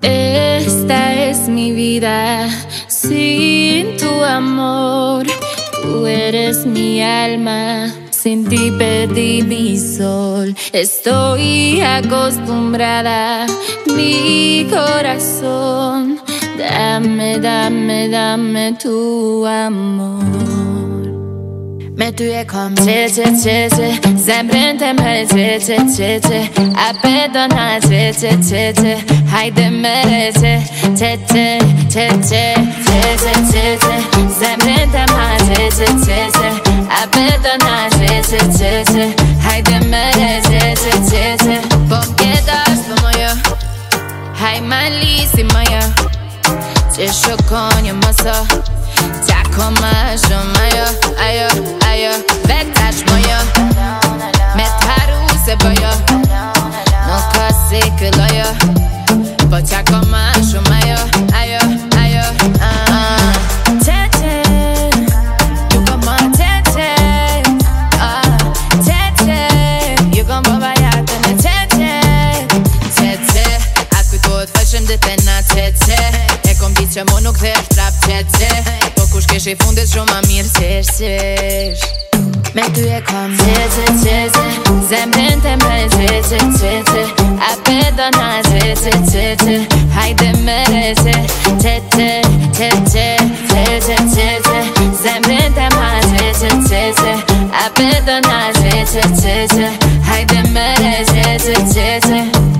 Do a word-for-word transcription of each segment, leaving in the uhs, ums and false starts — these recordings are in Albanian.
Esta es mi vida sin tu amor. Tú eres mi alma, sin ti perdí mi sol. Estoy acostumbrada, mi corazón. Dame, dame, dame tu amor. Metuję kom Cie, cie, cie, cie Zemrându-mă Cie, cie, cie, cie Apedona Cie, cie, cie, cie Haide-mă Cie, cie, cie, cie, cie Cie, cie, cie, cie Zemrându-mă Cie, cie, cie, cie Apedona Cie, cie, cie, cie Haide-mă Cie, cie, cie, cie Pogledasz po moje Hai malisi moje Cieszo koniem mocno Tako masz o moje Ajo, ajo, vetaš moja Me taru se boja No ko si këloja Po qako ma shumë ajo, ajo, ajo uh. Tete Ju kom ma tete uh. Tete Ju kom po bajate me tete Tete A kujtohet fëshëm dhe të na tete E kom ditë që mu nuk dhe është prap tete Po kush kesh i fundit shumë ma mirë qesh qesh Me ty e kom Cie, cie, cie, cie Zemrându-mă Cie, cie, cie, cie Apedona Cie, cie, cie, cie Haide-mă Cie, cie, cie, cie, cie Cie, cie, cie, cie Zemrându-mă Cie, cie, cie, cie Apedona Cie, cie, cie, cie Haide-mă Cie, cie, cie, cie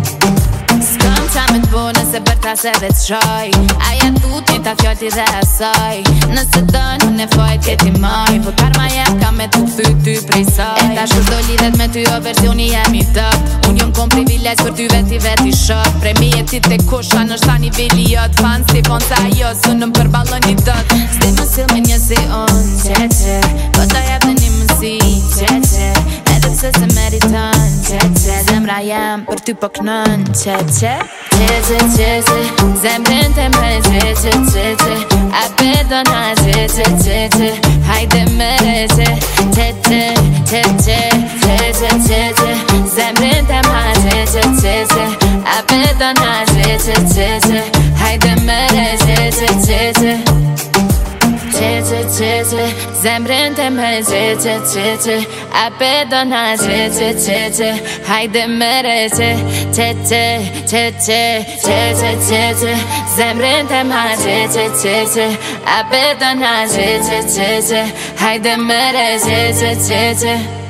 S'kam qa me t'bo nëse bërta se vetë shoj Aja tut një ta fjoti dhe asaj Nëse dën unë e fajt këti maj Po karma jem ka me t'u këthy ty prej saj E ta shkur do lidhet me ty o versioni jem i dëp Unë jom kom privilegj për ty veti veti shok Premi e ti te kusha në shta nivelli jot Fan si fon sa jo së nëm për balon i dët S'di më sil me një si unë Qe qe Po ta jep në një mësi Qe qe Edhe pse se meriton Qe qe Zemra jem për ty po knën Qe qe Cie, cie, cie, cie Zemrându-mă Cie, cie, cie, cie Apedona Cie, cie, cie, cie Haide-mă Cie, cie, cie, cie, cie Cie, cie, cie, cie Zemrându-mă Cie, cie, cie, cie Apedona Cie, cie, cie, cie Haide-mă Cie, cie, cie, cie Cie, cie, cie, cie Zemrându-mă Cie, cie, cie, cie Apedona Cie, cie, cie, cie Haide-mă Cie, cie, cie, cie, cie Cie, cie, cie, cie Zemrându-mă Cie, cie, cie, cie Apedona Cie, cie, cie, cie Haide-mă Cie, cie, cie, cie